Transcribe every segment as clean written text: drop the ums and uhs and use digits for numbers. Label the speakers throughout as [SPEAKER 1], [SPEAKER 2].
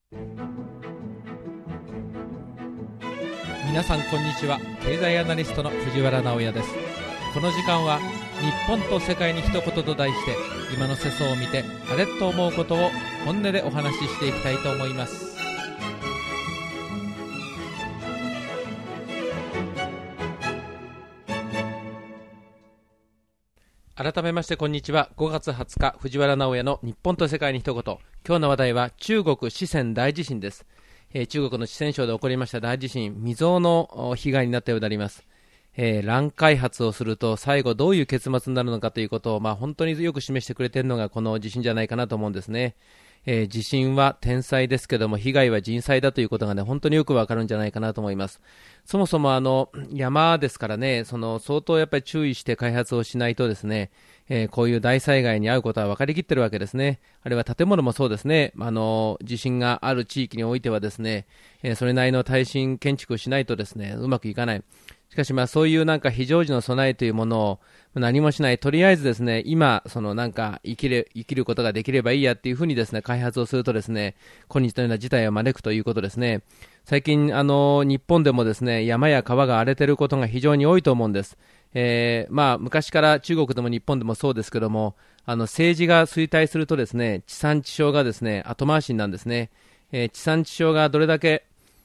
[SPEAKER 1] 皆さんこんにちは。経済アナリストの藤原直哉です。この時間は日本と世界に一言と題して、今の世相を見てあれと思うことを本音でお話ししていきたいと思います。改めましてこんにちは。5月20日藤原直哉の日本と世界に一言。今日の話題は中国四川大地震です。中国の四川省で起こりました大地震、未曾有の被害になったようであります。乱開発をすると最後どういう結末になるのかということを、本当によく示してくれているのがこの地震じゃないかなと思うんですね。地震は天災ですけども、被害は人災だということがね、本当によくわかるんじゃないかなと思います。そもそも山ですからね、相当やっぱり注意して開発をしないとですね、こういう大災害に遭うことは分かりきってるわけですね。あるいは建物もそうですね。地震がある地域においてはですね、それなりの耐震建築をしないとですね、うまくいかない。しかしそういう非常時の備えというものを何もしない、とりあえずですね、今生きることができればいいやっていうふうにですね、開発をするとですね、今日のような事態を招くということですね。最近日本でもですね、山や川が荒れていることが非常に多いと思うんです。昔から中国でも日本でもそうですけども、政治が衰退するとですね、地産地消がですね、後回しになんですね。地産地消がどれだけ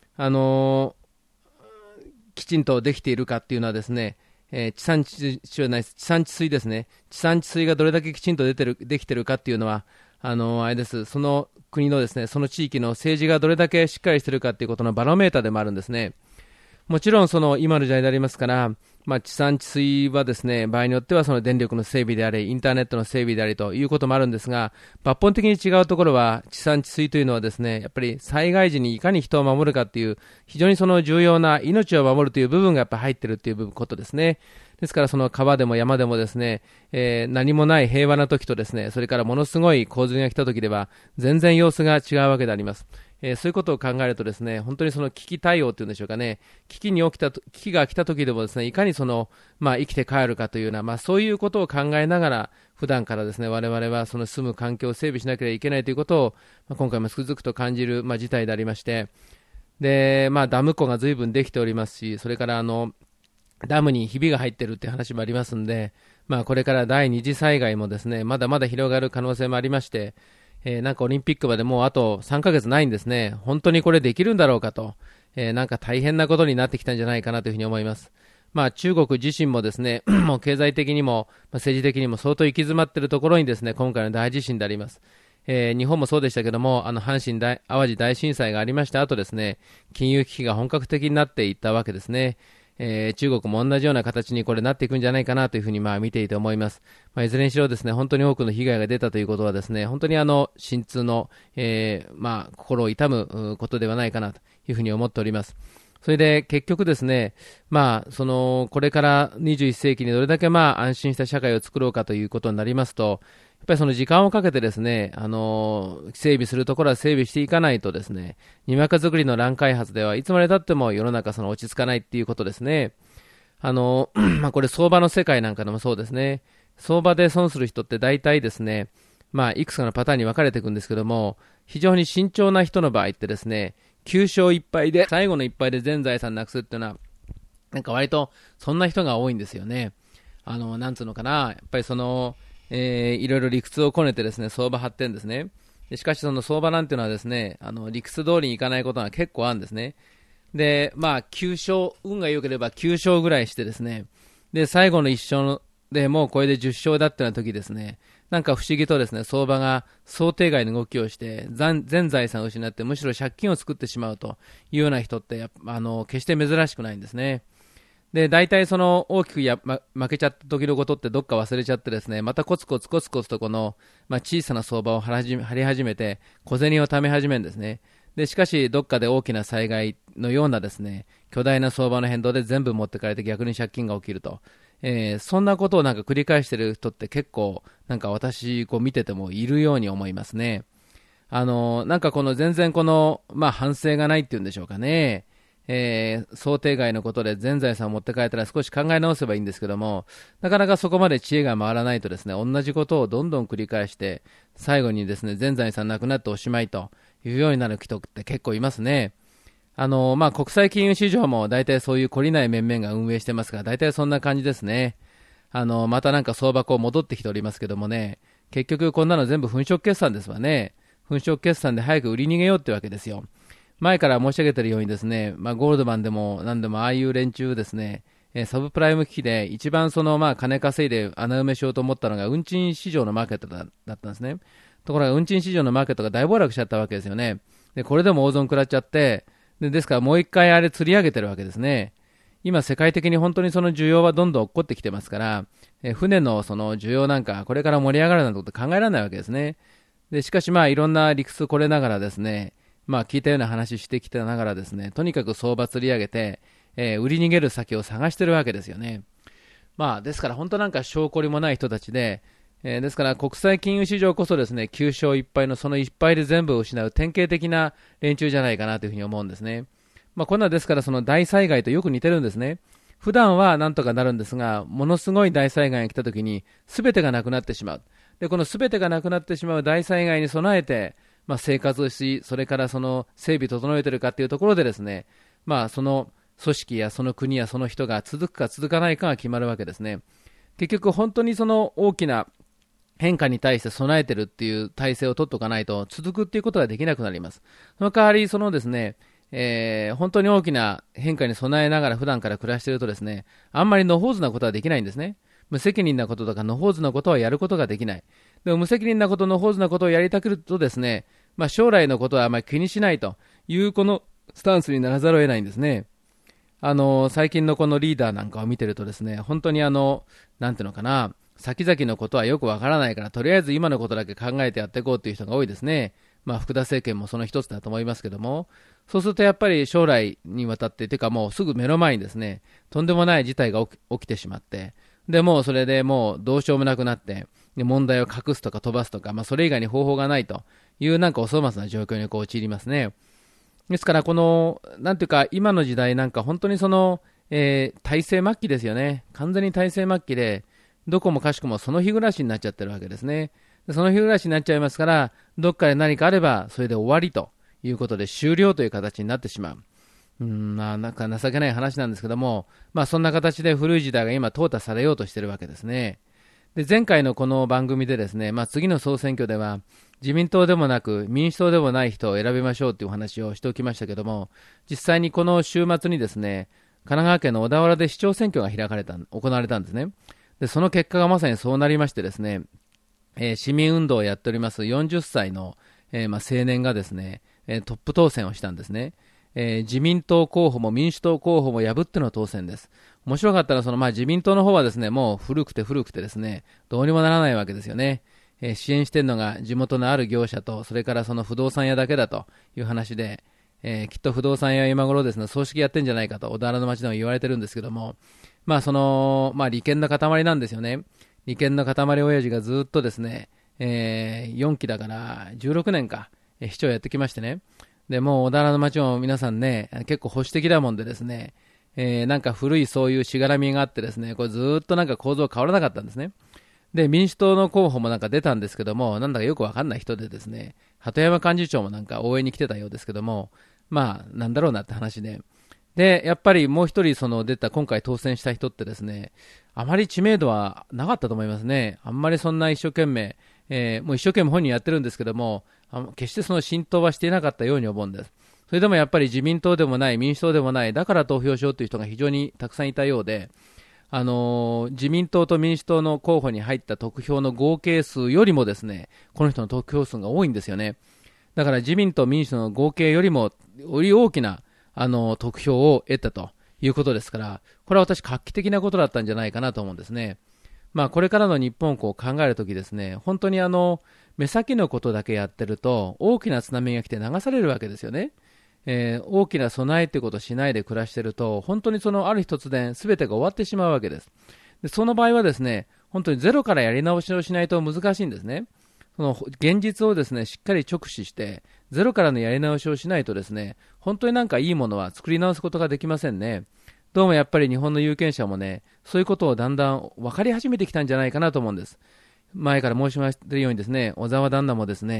[SPEAKER 1] きちんとできているかっていうのはですね、地産地水ですね。地産地水がどれだけきちんとできているかっていうのは、あれです。その国のですね、その地域の政治がどれだけしっかりしているかっていうことのバロメーターでもあるんですね。もちろん今の時代でありますから、地産地水はですね、場合によっては電力の整備であり、インターネットの整備でありということもあるんですが、抜本的に違うところは、地産地水というのはですね、やっぱり災害時にいかに人を守るかっていう、非常に重要な命を守るという部分がやっぱり入っているということですね。ですから川でも山でもですね、何もない平和な時とですね、それからものすごい洪水が来た時では、全然様子が違うわけであります。そういうことを考えるとですね、本当に危機対応というんでしょうかね、危機が来た時でもですね、いかに生きて帰るかというような、そういうことを考えながら、普段からですね、我々は住む環境を整備しなければいけないということを、今回もつくづくと感じる、事態でありまして、で、ダム湖が随分できておりますし、それからダムにひびが入っているという話もありますので、これから第二次災害もですね、まだまだ広がる可能性もありまして、オリンピックまでもうあと3ヶ月ないんですね。本当にこれできるんだろうかと、大変なことになってきたんじゃないかなというふうに思います。中国自身もですね、もう経済的にも、政治的にも相当行き詰まっているところにですね、今回の大地震であります。日本もそうでしたけども、阪神淡路大震災がありました後ですね、金融危機が本格的になっていったわけですね。中国も同じような形にこれなっていくんじゃないかなというふうに見ていて思います。いずれにしろですね、本当に多くの被害が出たということはですね、本当に心痛の、心を痛むことではないかなというふうに思っております。それで結局ですね、これから21世紀にどれだけ安心した社会を作ろうかということになりますと、やっぱり時間をかけてですね、整備するところは整備していかないとですね、にわか作りの乱開発ではいつまで経っても世の中落ち着かないっていうことですね。これ相場の世界なんかでもそうですね。相場で損する人って大体ですね、いくつかのパターンに分かれていくんですけども、非常に慎重な人の場合ってですね、9勝1敗で、最後の1敗で全財産なくすっていうのは、割とそんな人が多いんですよね。なんつうのかな、やっぱりいろいろ理屈をこねてですね、相場発展ですね。しかし相場なんていうのはですね、理屈通りにいかないことが結構あるんですね。で、9勝、運が良ければ9勝ぐらいしてですね、で、最後の1勝でもうこれで10勝だってような時ですね、不思議とですね、相場が想定外の動きをして、全財産を失って、むしろ借金を作ってしまうというような人って、決して珍しくないんですね。で、大体大きく負けちゃった時のことってどっか忘れちゃってですね、またコツコツと小さな相場を張り始めて、小銭を貯め始めるんですね。で、しかしどっかで大きな災害のようなですね、巨大な相場の変動で全部持ってかれて逆に借金が起きると。そんなことを繰り返している人って結構私見ててもいるように思いますね。全然反省がないっていうんでしょうかね。想定外のことで全財産を持って帰ったら少し考え直せばいいんですけども、なかなかそこまで知恵が回らないとですね、同じことをどんどん繰り返して、最後にですね、全財産なくなっておしまいというようになる人って結構いますね。国際金融市場も大体そういう懲りない面々が運営してますが、大体そんな感じですね。またなんか相場戻ってきておりますけどもね、結局こんなの全部粉飾決算ですわね。粉飾決算で早く売り逃げようってわけですよ。前から申し上げているようにですね、ゴールドマンでも何でもああいう連中ですね、サブプライム危機で一番金稼いで穴埋めしようと思ったのが運賃市場のマーケットだったんですね。ところが運賃市場のマーケットが大暴落しちゃったわけですよね。で、これでも大損食らっちゃって、ですからもう一回あれ釣り上げてるわけですね。今世界的に本当にその需要はどんどん落っこってきてますから、船のその需要なんかこれから盛り上がるなんてこと考えられないわけですね。で、しかしいろんな理屈これながらですね、聞いたような話してきたながらですね、とにかく相場釣り上げて、売り逃げる先を探してるわけですよね。ですから本当なんか証拠りもない人たちで、ですから国際金融市場こそですね、9勝1敗のその1敗で全部を失う典型的な連中じゃないかなというふうに思うんですね。こんなですからその大災害とよく似てるんですね。普段はなんとかなるんですが、ものすごい大災害が来た時に全てがなくなってしまう。で、この全てがなくなってしまう大災害に備えて、生活をし、それからその整備整えてるかっていうところでですね、その組織やその国やその人が続くか続かないかが決まるわけですね。結局本当にその大きな変化に対して備えてるっていう体制を取っておかないと続くっていうことができなくなります。その代わりそのですね、本当に大きな変化に備えながら普段から暮らしているとですね、あんまり野放図なことはできないんですね。無責任なこととか野放図なことはやることができない。でも無責任なこと、野放図なことをやりたくるとですね、将来のことはあまり気にしないというこのスタンスにならざるを得ないんですね。最近のこのリーダーなんかを見てるとですね、本当になんていうのかな、先々のことはよくわからないから、とりあえず今のことだけ考えてやっていこうという人が多いですね。福田政権もその一つだと思いますけども、そうするとやっぱり将来にわたって、てかもうすぐ目の前にですね、とんでもない事態が起きてしまって、で、もうそれでもうどうしようもなくなって、で問題を隠すとか飛ばすとか、それ以外に方法がないというなんかお粗末な状況に陥りますね。ですからこの、なんていうか今の時代なんか本当にその、体制末期ですよね。完全に体制末期で、どこもかしこもその日暮らしになっちゃってるわけですね。その日暮らしになっちゃいますから、どっかで何かあればそれで終わりということで終了という形になってしまう。なんか情けない話なんですけども、そんな形で古い時代が今淘汰されようとしているわけですね。で、前回のこの番組でですね、次の総選挙では自民党でもなく民主党でもない人を選びましょうというお話をしておきましたけども、実際にこの週末にですね、神奈川県の小田原で市長選挙が行われたんですね。で、その結果がまさにそうなりましてですね、市民運動をやっております40歳の、青年がですね、トップ当選をしたんですね。自民党候補も民主党候補も破っての当選です。面白かったのは自民党の方はですね、もう古くてですね、どうにもならないわけですよね。支援しているのが地元のある業者と、それからその不動産屋だけだという話で、きっと不動産屋は今頃ですね、葬式やってんじゃないかと小田原の町でも言われてるんですけども、利権の塊なんですよね。利権の塊親父がずっとですね、4期だから16年か、市長やってきましてね。で、もう小田原の町も皆さんね、結構保守的だもんでですね、なんか古いそういうしがらみがあってですね、これずっとなんか構造変わらなかったんですね。で、民主党の候補もなんか出たんですけども、なんだかよくわかんない人でですね、鳩山幹事長もなんか応援に来てたようですけども、なんだろうなって話で、で、やっぱりもう一人今回当選した人ってですね、あまり知名度はなかったと思いますね。あんまりそんな一生懸命、もう一生懸命本人やってるんですけども、決してその浸透はしていなかったように思うんです。それでもやっぱり自民党でもない、民主党でもない、だから投票しようという人が非常にたくさんいたようで、自民党と民主党の候補に入った得票の合計数よりもですね、この人の得票数が多いんですよね。だから自民と民主の合計よりもより大きな得票を得たということですから、これは私画期的なことだったんじゃないかなと思うんですね。これからの日本を考えるときですね、本当に目先のことだけやってると大きな津波が来て流されるわけですよね。大きな備えということをしないで暮らしていると、本当にある日突然全てが終わってしまうわけです。で、その場合はですね、本当にゼロからやり直しをしないと難しいんですね。その現実をですね、しっかり直視して、ゼロからのやり直しをしないとですね、本当になんかいいものは作り直すことができませんね。どうもやっぱり日本の有権者もね、そういうことをだんだん分かり始めてきたんじゃないかなと思うんです。前から申しましたようにですね、小沢旦那もですね、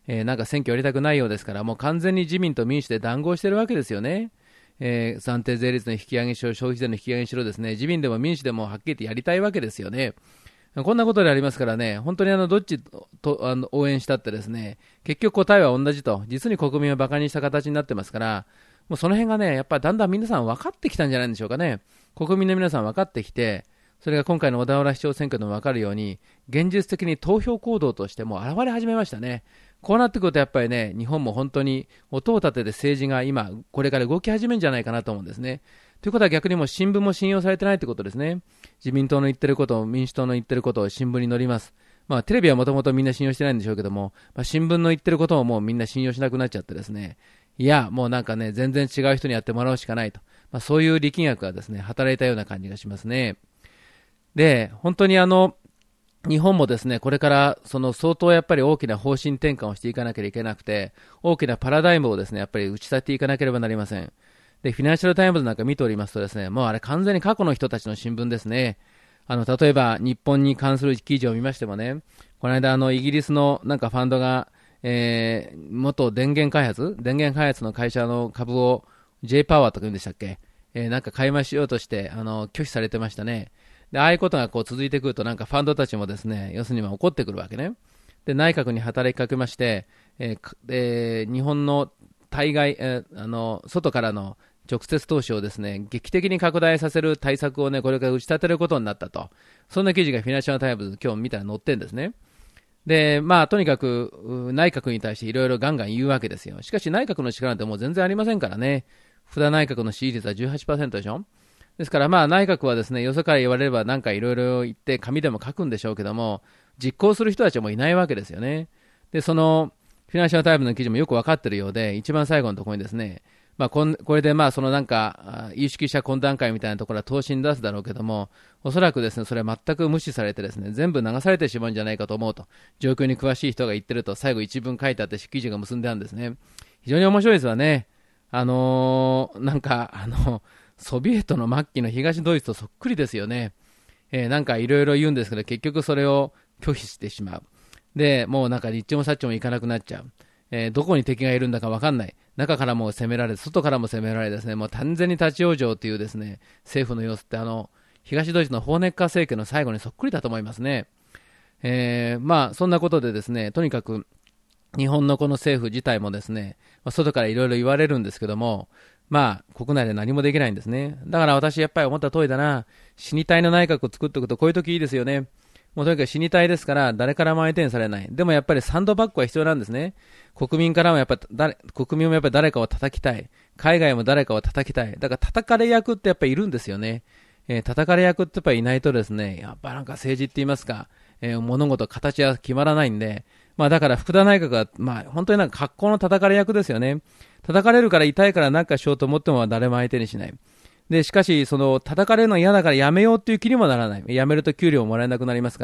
[SPEAKER 1] なんか選挙やりたくないようですから、もう完全に自民と民主で談合してるわけですよね。暫定税率の引き上げしろ、消費税の引き上げしろですね、自民でも民主でもはっきり言ってやりたいわけですよね。こんなことでありますからね、本当にどっちと応援したってですね、結局答えは同じと、実に国民をバカにした形になってますから、もうその辺がね、やっぱりだんだん皆さん分かってきたんじゃないんでしょうかね。国民の皆さん分かってきて、それが今回の小田原市長選挙でも分かるように、現実的に投票行動としても現れ始めましたね。こうなってくるとやっぱりね、日本も本当に音を立てて政治が今、これから動き始めるんじゃないかなと思うんですね。ということは逆にもう新聞も信用されてないということですね。自民党の言ってること、民主党の言ってることを新聞に載ります。テレビはもともとみんな信用してないんでしょうけども、新聞の言ってることをもうみんな信用しなくなっちゃってですね、いや、もうなんかね、全然違う人にやってもらうしかないと。そういう力学がですね、働いたような感じがしますね。で、本当に日本もですね、これから相当やっぱり大きな方針転換をしていかなければいけなくて、大きなパラダイムをですね、やっぱり打ち立てていかなければなりません。で、フィナンシャルタイムズなんか見ておりますとですね、もうあれ完全に過去の人たちの新聞ですね。例えば日本に関する記事を見ましてもね、この間イギリスのなんかファンドが、元電源開発の会社の株を J パワーとか言うんでしたっけ、なんか買い増しようとして拒否されてましたね。で、ああいうことがこう続いてくると、なんかファンドたちもですね、要するに怒ってくるわけね。で、内閣に働きかけまして、日本の対外、外からの直接投資をですね、劇的に拡大させる対策をね、これから打ち立てることになったと。そんな記事がフィナンシャルタイムズ今日見たら載ってるんですね。で、とにかく内閣に対していろいろガンガン言うわけですよ。しかし内閣の力なんてもう全然ありませんからね。福田内閣の支持率は 18% でしょ。ですから内閣はですね、よそから言われればなんかいろいろ言って紙でも書くんでしょうけども、実行する人たちはもういないわけですよね。で、フィナンシャルタイムズの記事もよく分かってるようで、一番最後のところにですね、これでなんか有識者懇談会みたいなところは答申出すだろうけども、おそらくですね、それは全く無視されてですね、全部流されてしまうんじゃないかと思うと、状況に詳しい人が言ってると、最後一文書いてあって記事が結んであるんですね。非常に面白いですわね。なんかソビエトの末期の東ドイツとそっくりですよね。なんかいろいろ言うんですけど、結局それを拒否してしまう。で、もうなんか立地もサッチもいかなくなっちゃう。どこに敵がいるんだか分かんない。中からも攻められ、外からも攻められですね、もう完全に立ち往生というですね、政府の様子って東ドイツのホーネッカー政権の最後にそっくりだと思いますね。そんなことでですね、とにかく日本のこの政府自体もですね、外からいろいろ言われるんですけども、国内で何もできないんですね。だから私やっぱり思った通りだな、死に体の内閣を作っておくとこういう時いいですよね。もうとにかく死に体ですから誰からも相手にされない。でもやっぱりサンドバッグは必要なんですね。国民からもやっぱ国民もやっぱり誰かを叩きたい。海外も誰かを叩きたい。だから叩かれ役ってやっぱりいるんですよね。叩かれ役ってやっぱりいないとですね、やっぱなんか政治って言いますか、物事形は決まらないんで、だから福田内閣は本当になんか格好の叩かれ役ですよね。叩かれるから痛いからなんかしようと思っても誰も相手にしない。で、しかし、叩かれるの嫌だからやめようっていう気にもならない。やめると給料もらえなくなりますから。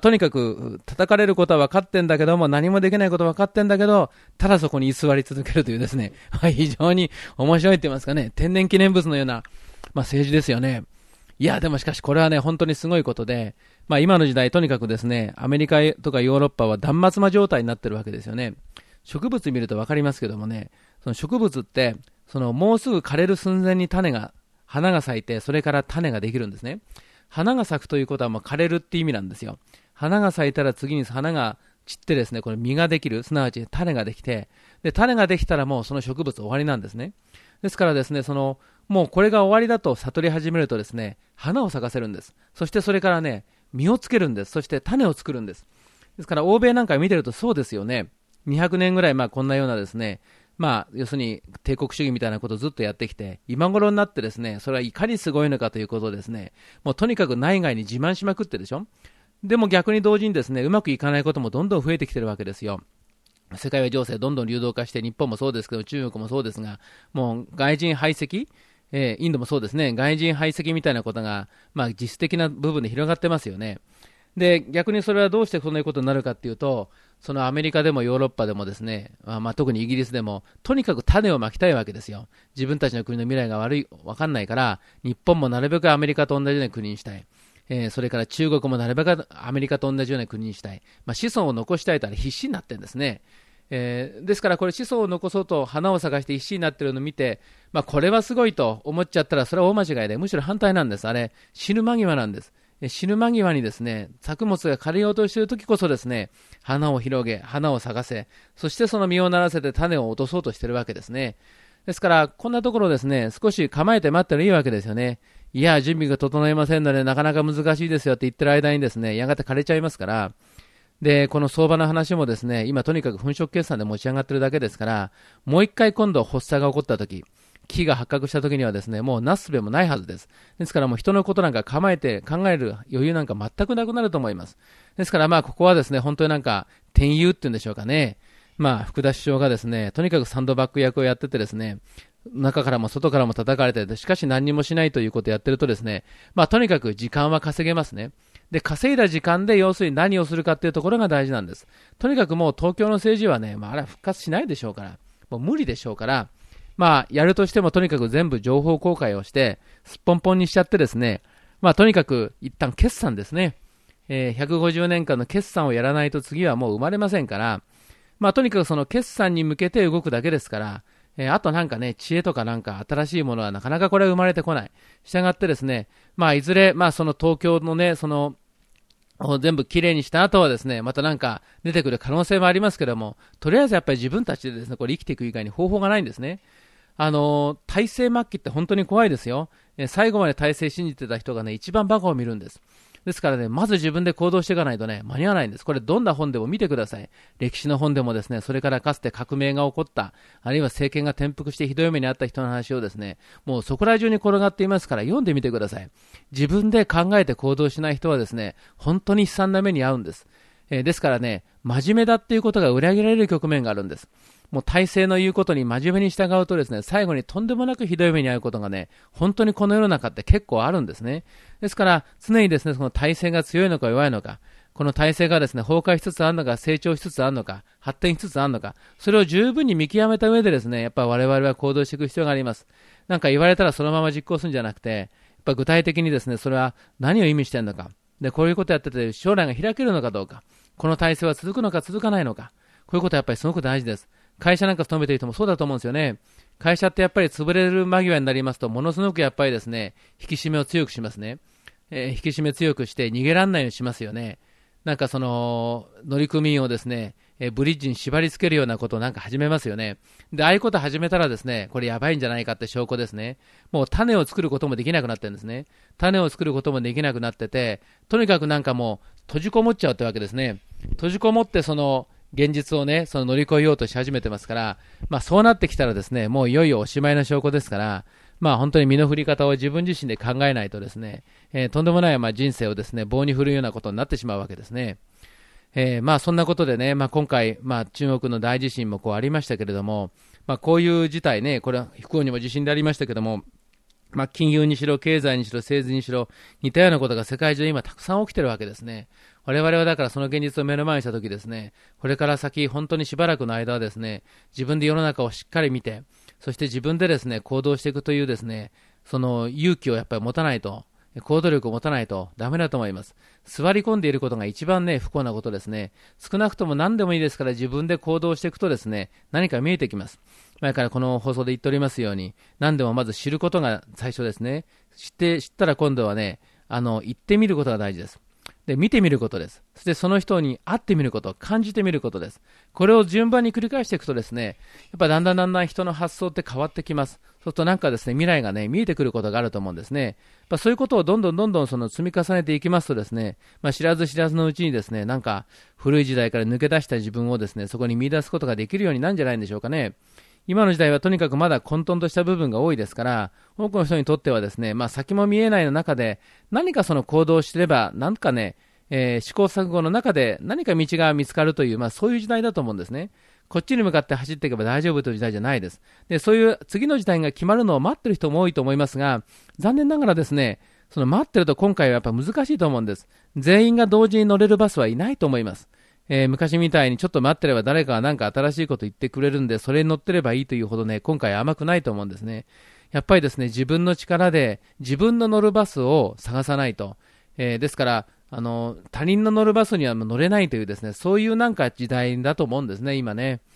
[SPEAKER 1] とにかく、叩かれることは分かってんだけども、何もできないことは分かってんだけど、ただそこに居座り続けるというですね、非常に面白いって言いますかね、天然記念物のような、政治ですよね。いや、でもしかしこれはね、本当にすごいことで、今の時代、とにかくですね、アメリカとかヨーロッパは断末魔状態になってるわけですよね。植物見ると分かりますけどもね、その植物って、もうすぐ枯れる寸前に花が咲いて、それから種ができるんですね。花が咲くということは枯れるって意味なんですよ。花が咲いたら次に花が散ってですね、これ実ができる、すなわち種ができて、で、種ができたらもうその植物終わりなんですね。ですからですね、もうこれが終わりだと悟り始めるとですね、花を咲かせるんです。そしてそれからね、実をつけるんです。そして種を作るんです。ですから欧米なんか見てるとそうですよね。200年ぐらいこんなようなですね、要するに帝国主義みたいなことをずっとやってきて、今頃になってですね、それはいかにすごいのかということをですね、もうとにかく内外に自慢しまくってるでしょ。でも逆に同時にですね、うまくいかないこともどんどん増えてきてるわけですよ。世界情勢どんどん流動化して、日本もそうですけど、中国もそうですが、もう外人排斥、インドもそうですね、外人排斥みたいなことが、実質的な部分で広がってますよね。で、逆にそれはどうしてそんなことになるかっていうと、そのアメリカでもヨーロッパでもですね、特にイギリスでも、とにかく種をまきたいわけですよ。自分たちの国の未来がわかんないから、日本もなるべくアメリカと同じような国にしたい。それから中国もなるべくアメリカと同じような国にしたい。子孫を残したいと必死になってるんですね。 ですからこれ子孫を残そうと花を探して必死になっているのを見て、これはすごいと思っちゃったらそれは大間違いで、むしろ反対なんです。あれ死ぬ間際なんです。死ぬ間際にですね、作物が枯れようとしている時こそですね、花を広げ、花を咲かせ、そしてその実をならせて種を落とそうとしているわけですね。ですからこんなところですね、少し構えて待ってもいいわけですよね。いや準備が整いませんのでなかなか難しいですよって言ってる間にですね、やがて枯れちゃいますから。でこの相場の話もですね、今とにかく粉飾決算で持ち上がってるだけですから、もう一回今度発作が起こった時、危機が発覚した時にはですね、もうなすすべもないはずです。ですからもう人のことなんか構えて考える余裕なんか全くなくなると思います。ですからここはですね、本当になんか転遊っていうんでしょうかね。福田首相がですね、とにかくサンドバッグ役をやっててですね、中からも外からも叩かれて、しかし何にもしないということをやってるとですね、とにかく時間は稼げますね。で、稼いだ時間で要するに何をするかっていうところが大事なんです。とにかくもう東京の政治はね、あれは復活しないでしょうから、もう無理でしょうから、やるとしてもとにかく全部情報公開をして、すっぽんぽんにしちゃってですね、とにかく一旦決算ですね。150年間の決算をやらないと次はもう生まれませんから、とにかくその決算に向けて動くだけですから、あとなんかね、知恵とかなんか新しいものはなかなかこれは生まれてこない。したがってですね、いずれ、その東京のね、その、全部きれいにした後はですね、またなんか出てくる可能性もありますけども、とりあえずやっぱり自分たちでですね、これ生きていく以外に方法がないんですね。体制末期って本当に怖いですよ。最後まで体制信じてた人がね、一番バカを見るんです。ですからね、まず自分で行動していかないとね、間に合わないんです。これどんな本でも見てください。歴史の本でもですね、それからかつて革命が起こった、あるいは政権が転覆してひどい目にあった人の話をですね、もうそこら中に転がっていますから読んでみてください。自分で考えて行動しない人はですね、本当に悲惨な目に遭うんです。ですからね、真面目だっていうことが裏切られる局面があるんです。もう体制の言うことに真面目に従うとですね、最後にとんでもなくひどい目に遭うことがね、本当にこの世の中って結構あるんですね。ですから常にですね、その体制が強いのか弱いのか、この体制がですね、崩壊しつつあるのか、成長しつつあるのか、発展しつつあるのか、それを十分に見極めた上でですね、やっぱ我々は行動していく必要があります。なんか言われたらそのまま実行するんじゃなくて、やっぱ具体的にですね、それは何を意味しているのか、でこういうことやってて将来が開けるのかどうか、この体制は続くのか続かないのか、こういうことはやっぱりすごく大事です。会社なんか勤めている人もそうだと思うんですよね。会社ってやっぱり潰れる間際になりますと、ものすごくやっぱりですね、引き締めを強くしますね。引き締め強くして逃げられないようにしますよね。なんかその乗組員をですね、ブリッジに縛り付けるようなことをなんか始めますよね。で、ああいうこと始めたらですね、これやばいんじゃないかって証拠ですね。もう種を作ることもできなくなってるんですね。種を作ることもできなくなってて、とにかくなんかもう閉じこもっちゃうってわけですね。閉じこもってその現実をね、その乗り越えようとし始めてますから、そうなってきたらですね、もういよいよおしまいの証拠ですから、本当に身の振り方を自分自身で考えないとですね、とんでもない人生をですね、棒に振るようなことになってしまうわけですね。そんなことでね、今回、中国の大地震もこうありましたけれども、こういう事態ね、これは不幸にも地震でありましたけども、金融にしろ経済にしろ政治にしろ似たようなことが世界中で今たくさん起きてるわけですね。我々はだからその現実を目の前にしたときですね、これから先本当にしばらくの間はですね、自分で世の中をしっかり見て、そして自分でですね行動していくというですね、その勇気をやっぱり持たないと、行動力を持たないとダメだと思います。座り込んでいることが一番ね不幸なことですね。少なくとも何でもいいですから自分で行動していくとですね、何か見えてきます。前からこの放送で言っておりますように、何でもまず知ることが最初ですね。知ったら今度はね、行ってみることが大事です。で、見てみることです。そしてその人に会ってみること、感じてみることです。これを順番に繰り返していくとですね、やっぱだんだん人の発想って変わってきます。そうするとなんかですね、未来がね、見えてくることがあると思うんですね。そういうことをどんどんその積み重ねていきますとですね、知らず知らずのうちにですね、なんか古い時代から抜け出した自分をですね、そこに見出すことができるようになるんじゃないんでしょうかね。今の時代はとにかくまだ混沌とした部分が多いですから、多くの人にとってはですね、先も見えないの中で何かその行動をしていればなんかね、試行錯誤の中で何か道が見つかるという、そういう時代だと思うんですね。こっちに向かって走っていけば大丈夫という時代じゃないです。で、そういう次の時代が決まるのを待っている人も多いと思いますが、残念ながらですね、その待ってると今回はやっぱ難しいと思うんです。全員が同時に乗れるバスはいないと思います。昔みたいにちょっと待ってれば誰かが何か新しいこと言ってくれるんで、それに乗ってればいいというほどね、今回甘くないと思うんですね。やっぱりですね、自分の力で自分の乗るバスを探さないと。ですから、他人の乗るバスには乗れないというですね、そういうなんか時代だと思うんですね、今ね。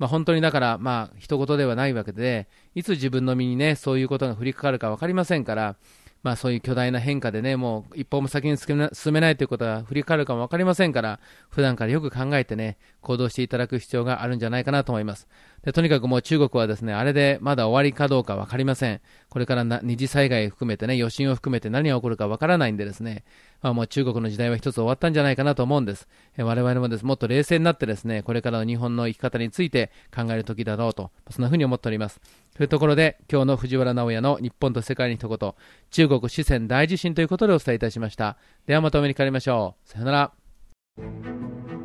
[SPEAKER 1] 本当にだから、一言ではないわけで、いつ自分の身にね、そういうことが降りかかるか分かりませんから、そういう巨大な変化でね、もう一歩も先に進めないということが降りかかるかも分かりませんから、普段からよく考えてね、行動していただく必要があるんじゃないかなと思います。で、とにかくもう中国はですね、あれでまだ終わりかどうか分かりません。これから二次災害含めてね、余震を含めて何が起こるか分からないんでですね、もう中国の時代は一つ終わったんじゃないかなと思うんです。我々もです、もっと冷静になってですね、これからの日本の生き方について考える時だろうと、そんなふうに思っております。というところで、今日の藤原直也の日本と世界に一言、中国四川大地震ということでお伝えいたしました。ではまたお目にかかりましょう。さよなら。